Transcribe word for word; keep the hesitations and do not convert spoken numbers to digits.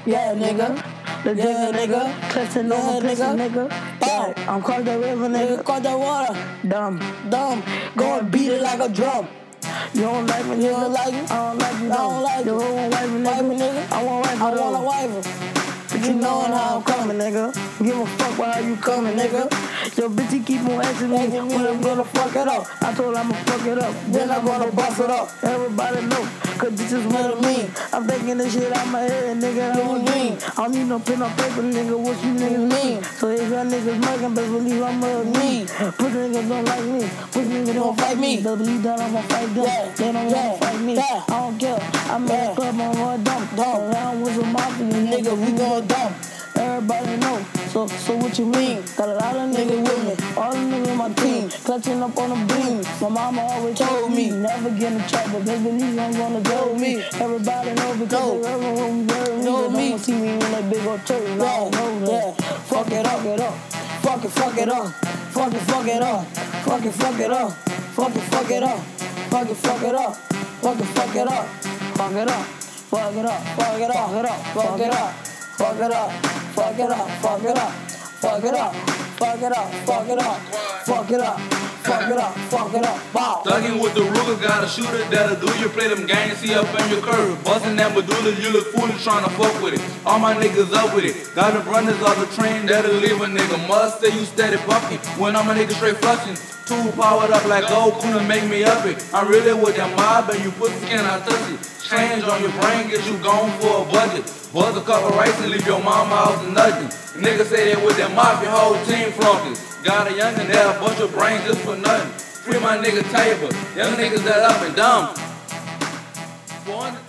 Yeah, nigga. The yeah, nigga. Clutching yeah, on the pussy, nigga. Yeah, I'm cross the river, nigga. Cross the water. Dumb. Dumb. Go and beat it like a drum. You don't like me, nigga? You don't like me? I don't like you, I don't like you. You don't wife me, nigga? I want wife, I want a wife. But you knowin' how I'm coming, nigga. Give a fuck why you coming, nigga. Yo, bitch, he keep on asking me when I'm gonna fuck it up. I told her I'ma fuck it up, then I'm gonna bust it up. Everybody know, cause this is what I mean. I'm thinking this shit out my head, nigga. I don't mean. I don't need no pen or paper, nigga. What you niggas mean? So if y'all niggas muggin', best believe I'm a me. Pussy niggas don't like me. Pussy niggas don't fight me. Best believe that I'ma fight them. Yeah. They don't yeah. wanna fight me. Yeah. I don't care. I'm yeah. in the club, I'm going dump. Dump. Around with some mafia, nigga. We going dump. Everybody know, so so what you mean? Got a lot of niggas with me, all the niggas on my team, clutching up on the beam. My mama always told me, never get in trouble, they believe I'm gonna go me. Everybody know because they ever when we were me, they don't wanna see me in that big old church. I don't know that. Fuck it up, it up, fuck it, fuck it up, fuck it, fuck it up, fuck it, fuck it up, fuck it, fuck it up, fuck it, fuck it up, fuck it, fuck it up, fuck it up, fuck it up, fuck it up, fuck it up. Fuck it up, fuck it up, fuck it up, fuck it up, fuck it up, fuck it up, fuck it up, fuck it up, fuck it up, wow. Thuggin' with the Ruger, got a shooter that'll do you. Play them games, see up in your curve. Bustin' that medulla, you look foolish tryna fuck with it. All my niggas up with it. Got the runners on the train that'll leave a nigga. Must say you steady bucking when I'm a nigga straight flushing. Two powered up like gold, couldn't make me up it. I'm really with that mob and you pussy cannot touch it. Change on your brain, get you gone for a budget. Buzz a couple rice and leave your mama out to nothing. Niggas say that with that mop, your whole team flunkies. Got a youngin' that a bunch of brains just for nothing. Free my nigga Tabor, young niggas that up and dumb.